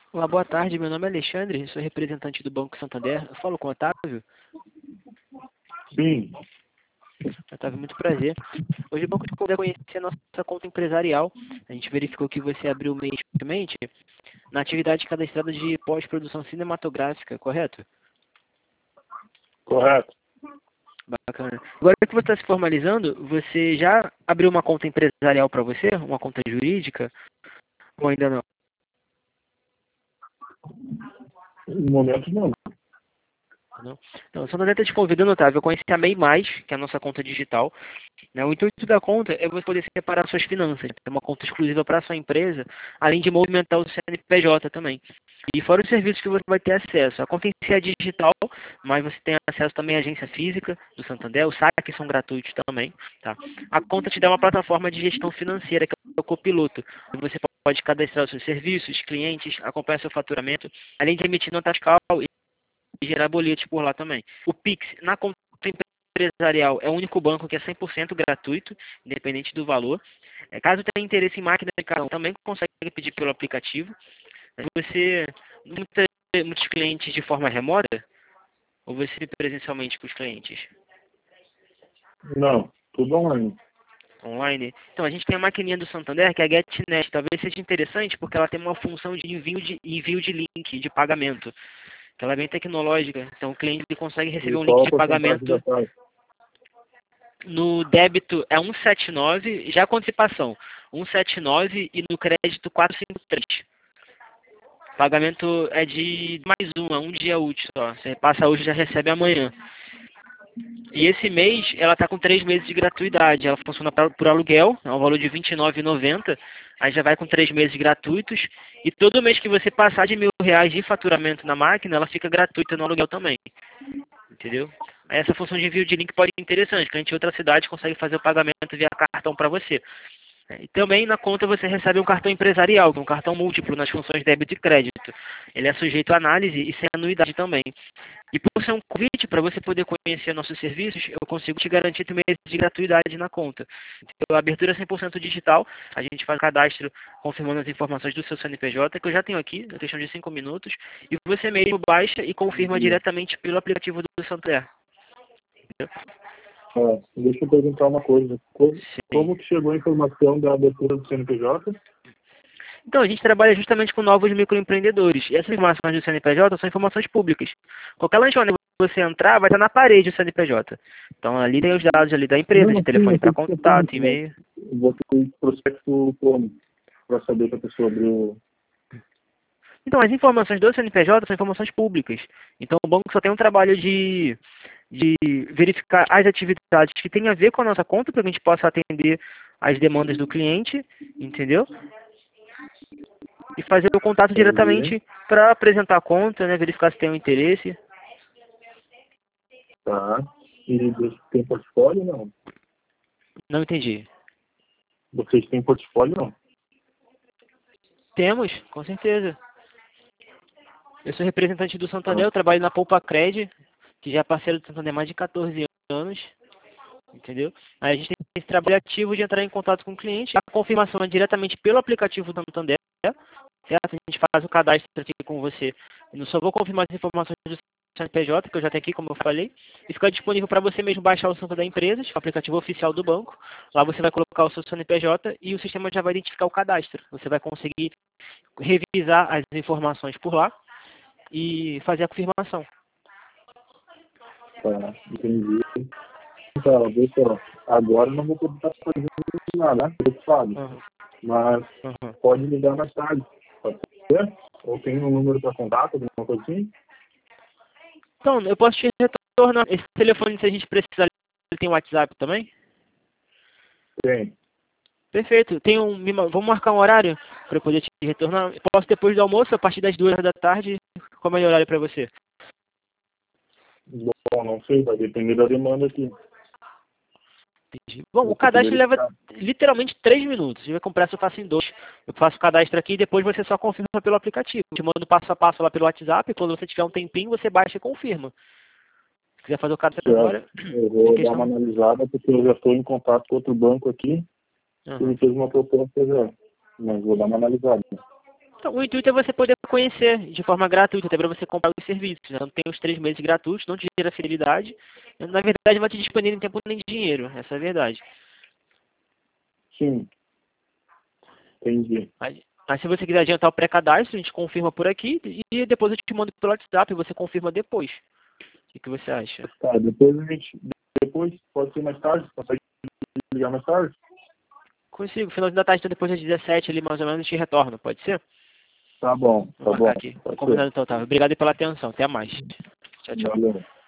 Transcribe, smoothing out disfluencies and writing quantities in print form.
Olá, boa tarde. Meu nome é Alexandre, sou representante do Banco Santander. Eu falo com o Otávio. Sim, Otávio, muito prazer. Hoje o Banco Santander conhecer a nossa conta empresarial. A gente verificou que você abriu recentemente na atividade cadastrada de pós-produção cinematográfica, correto? correto. Bacana. Agora que você está se formalizando, você já abriu uma conta empresarial para você? Uma conta jurídica? Ou ainda não? No momento, não. Não. Então, o Santander está te convidando, Otávio, a conhecer a MEI+, que é a nossa conta digital. Né? O intuito da conta é você poder separar suas finanças, ter uma conta exclusiva para a sua empresa, além de movimentar o CNPJ também. E fora os serviços que você vai ter acesso. A conta em si é digital, mas você tem acesso também à agência física do Santander, os saques são gratuitos também. Tá? A conta te dá uma plataforma de gestão financeira, que é o Copiloto. Você pode cadastrar os seus serviços, clientes, acompanhar seu faturamento, além de emitir nota fiscal e gerar boletos por lá também. O Pix, na conta empresarial, é o único banco que é 100% gratuito, independente do valor. Caso tenha interesse em máquina de cartão, também consegue pedir pelo aplicativo. Você, muitos clientes de forma remota, ou você presencialmente com os clientes? Não, tudo online. Online. Então, a gente tem a maquininha do Santander, que é a GetNet. Talvez seja interessante, porque ela tem uma função de envio de link, de pagamento. Ela é bem tecnológica. Então, o cliente ele consegue receber E um link qual a de porcentagem da pagamento. taxa? No débito é 179, já com antecipação, 179 e no crédito 453. Pagamento é de mais é um dia útil só. Você passa hoje e já recebe amanhã. E esse mês ela está com 3 meses de gratuidade. Ela funciona por aluguel, é um valor de R$ 29,90. Aí já vai com 3 meses gratuitos. E todo mês que você passar de R$ 1.000 de faturamento na máquina, ela fica gratuita no aluguel também. Entendeu? Essa função de envio de link pode ser interessante. O cliente em outra cidade consegue fazer o pagamento via cartão para você. E também na conta você recebe um cartão empresarial, que é um cartão múltiplo nas funções débito e crédito. Ele é sujeito a análise e sem anuidade também. E por ser um convite para você poder conhecer nossos serviços, eu consigo te garantir 3 meses de gratuidade na conta. Então, a abertura é 100% digital, a gente faz o cadastro confirmando as informações do seu CNPJ, que eu já tenho aqui, na questão de 5 minutos, e você mesmo baixa e confirma diretamente pelo aplicativo do Santander. Deixa eu perguntar uma coisa. Sim. Como que chegou a informação da abertura do CNPJ? Então, a gente trabalha justamente com novos microempreendedores. E essas informações do CNPJ são informações públicas. Qualquer lanchonete que você entrar, vai estar na parede o CNPJ. Então, ali tem os dados ali da empresa, Não, de assim, telefone eu para sei que você tem, contato, mas e-mail. você tem prospecto como? Para saber que a pessoa abriu. Então, as informações do CNPJ são informações públicas. Então, o banco só tem um trabalho de verificar as atividades que têm a ver com a nossa conta, para que a gente possa atender as demandas do cliente, entendeu? E fazer o contato Entendi. diretamente para apresentar a conta, né, verificar se tem um interesse. Tá. E vocês têm portfólio não? Não entendi. Vocês têm portfólio não? Temos, com certeza. Eu sou representante do Santander, Tá. eu trabalho na Poupa Cred, que já é parceiro do Santander há mais de 14 anos, entendeu? Aí a gente tem esse trabalho ativo de entrar em contato com o cliente, a confirmação é diretamente pelo aplicativo do Santander, certo? A gente faz o cadastro aqui com você. Eu só vou confirmar as informações do CNPJ, que eu já tenho aqui, como eu falei, e fica disponível para você mesmo baixar o Santander Empresas, o aplicativo oficial do banco. Lá você vai colocar o seu CNPJ e o sistema já vai identificar o cadastro. Você vai conseguir revisar as informações por lá e fazer a confirmação. Tá. Entendi. Tá, pessoal. Agora eu não vou poder estar fazendo nada, né? Preocupado. Uhum, Mas uhum. pode ligar mais tarde. Pode ser? Ou tem um número para contato, alguma coisa assim? Então, eu posso te retornar. Esse telefone, se a gente precisar, ele tem WhatsApp também? Tem. Perfeito. Vamos marcar um horário para eu poder te retornar. Eu posso depois do almoço, a partir das 2 da tarde. Qual é o melhor horário para você? Bom, não sei, vai depender da demanda aqui. Entendi. Bom, o Vou ter que cadastro leva verificar. literalmente 3 minutos. Se vai comprar, eu faço em 2. Eu faço o cadastro aqui e depois você só confirma pelo aplicativo. Eu te mando passo a passo lá pelo WhatsApp. Quando você tiver um tempinho, você baixa e confirma. Se quiser fazer o cadastro Certo. agora, Eu é vou dar uma questão. analisada, porque eu já estou em contato com outro banco aqui, que Uhum. me fez uma proposta já. Mas vou dar uma analisada. Então, o intuito é você poder conhecer de forma gratuita, até para você comprar os serviços. Né? Então tem os 3 meses gratuitos, não te gera fidelidade. Na verdade, vai te despender nem tempo nem dinheiro. Essa é a verdade. Sim, entendi. Mas se você quiser adiantar o pré-cadastro, a gente confirma por aqui e depois eu te mando pelo WhatsApp e você confirma depois. O que você acha? Tá, depois pode ser mais tarde? Consegue ligar mais tarde? Consigo, finalzinho da tarde, então depois das 17 ali mais ou menos, eu te retorno, pode ser? Tá bom, Vou tá bom. marcar aqui. Pode Combinado ser. então, Otávio. Obrigado aí pela atenção. Até mais. Tchau, tchau. Valeu.